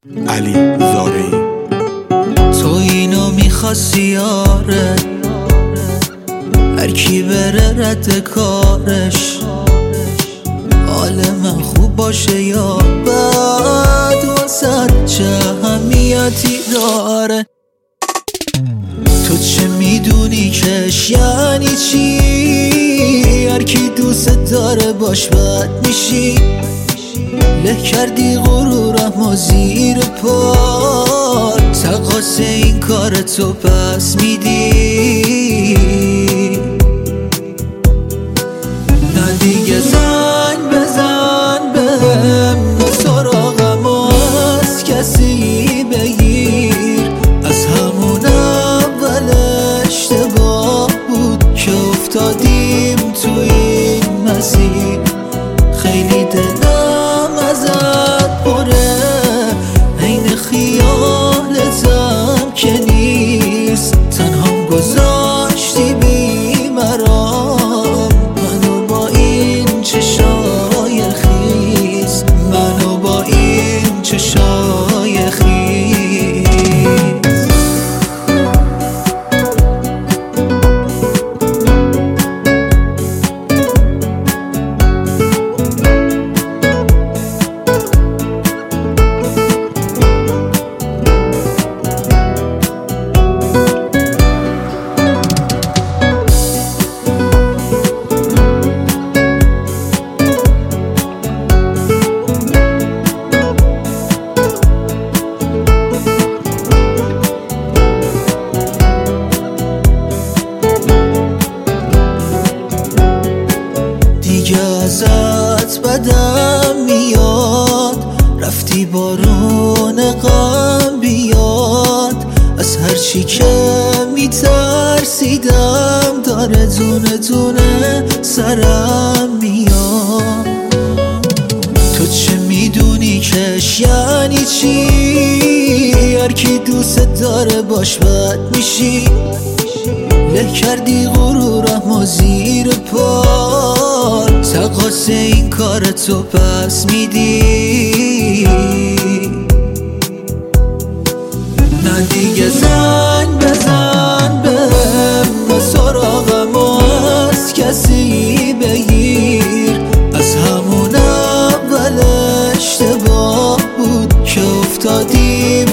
علی زارعی. تو اینو میخواستی یاره، هر کی بره رد کارش، حال من خوب باشه یا بد واسد چه اهمیتی داره. تو چه میدونی کش یعنی چی؟ هر کی دوست داره باش بد میشی، له کردی غرورم و زیر پا، تقاس این کار تو پس میدی. نه دیگه زنگ بزن بهم، نه سراغم از کسی بگیر، از همون اول اشتباه بود که افتادیم تو این مسیر. خیلی دلم ازت پره، عین خیالتم که نیست، تنهام گذاشتی بی مرام، منو با این چشای خیس، منو با این چشای خیس. دیگه ازت بدم میاد، رفتی بارون غم بیاد، از هر چی که میترسیدم داره دونه دونه سرم میاد. تو چه میدونی کش یعنی چی؟ هر کی دوست داره باش بد میشی، له کردی غرورم و زیر پا، تقاس این کار تو پس میدی. نه دیگه زنگ بزن بهم، نه سراغم از کسی بگیر، از همون اول اشتباه بود که افتادیم